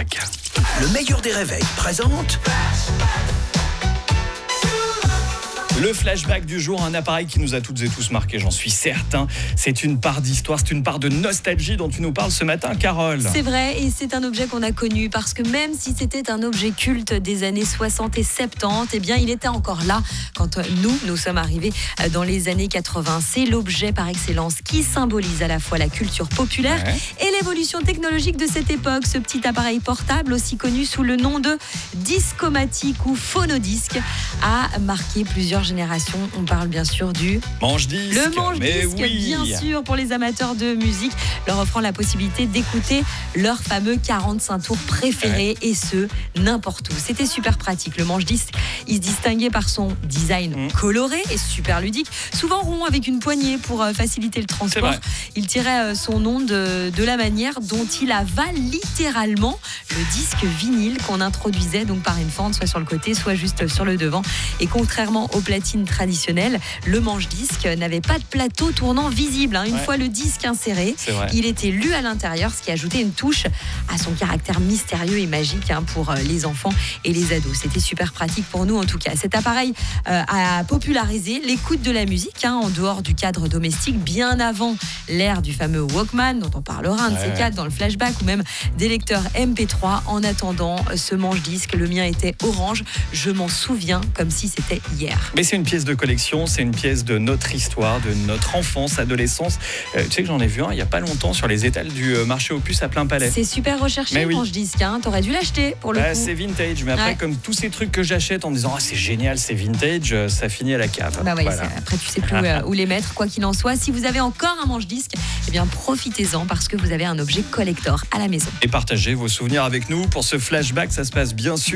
flashback. Le meilleur des réveils présente Le flashback du jour, un appareil qui nous a toutes et tous marqués, j'en suis certain. C'est une part d'histoire, c'est une part de nostalgie dont tu nous parles ce matin, Carole. C'est vrai, et c'est un objet qu'on a connu parce que même si c'était un objet culte des années 60 et 70, eh bien, il était encore là quand nous sommes arrivés dans les années 80. C'est l'objet par excellence qui symbolise à la fois la culture populaire et l'évolution technologique de cette époque. Ce petit appareil portable, aussi connu sous le nom de discomatique ou phonodisque, a marqué plusieurs générations. On parle bien sûr du manche-disque. Le manche-disque, bien sûr, pour les amateurs de musique, leur offrant la possibilité d'écouter leur fameux 45 tours préférés, et ce, n'importe où. C'était super pratique. Le manche-disque, il se distinguait par son design coloré et super ludique, souvent rond avec une poignée pour faciliter le transport. Il tirait son nom de la manière dont il avale littéralement le disque vinyle qu'on introduisait donc par une fente, soit sur le côté, soit juste sur le devant. Et contrairement aux platines traditionnelles, le manche-disque n'avait pas de plateau tournant visible. Une fois le disque inséré, il était lu à l'intérieur, ce qui ajoutait une touche à son caractère mystérieux et magique pour les enfants et les ados. C'était super pratique pour nous en tout cas. Cet appareil a popularisé l'écoute de la musique en dehors du cadre domestique, bien avant l'ère du fameux Walkman, dont on parlera un de ces quatre dans le flashback, ou même des lecteurs MP3. En attendant, ce manche-disque, le mien était orange. Je m'en souviens comme si c'était hier. Mais c'est une pièce de collection, c'est une pièce de notre histoire, de notre enfance, adolescence. Tu sais que j'en ai vu un il n'y a pas longtemps sur les étals du marché aux puces à plein palais. C'est super recherché, le manche-disque. T'aurais dû l'acheter pour le coup. C'est vintage, mais après, comme tous ces trucs que j'achète en me disant c'est génial, c'est vintage, ça finit à la cave. Après, tu sais plus où les mettre. Quoi qu'il en soit, si vous avez encore un manche-disque, eh bien profitez-en parce que vous avez un objet collector à la maison. Et partagez vos souvenirs avec nous pour ce flashback, ça se passe bien sûr